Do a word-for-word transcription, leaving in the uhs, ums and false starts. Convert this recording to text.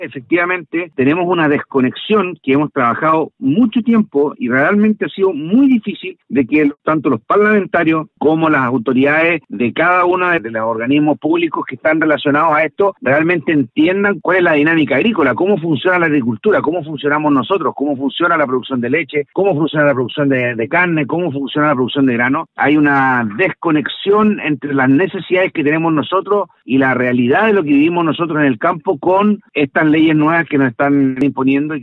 Efectivamente, tenemos una desconexión que hemos trabajado mucho tiempo y realmente ha sido muy difícil de que tanto los parlamentarios como las autoridades de cada uno de los organismos públicos que están relacionados a esto realmente entiendan cuál es la dinámica agrícola, cómo funciona la agricultura, cómo funcionamos nosotros, cómo funciona la producción de leche, cómo funciona la producción de, de carne, cómo funciona la producción de grano. Hay una desconexión entre las necesidades que tenemos nosotros y la realidad de lo que vivimos nosotros en el campo con estas leyes nuevas que nos están imponiendo.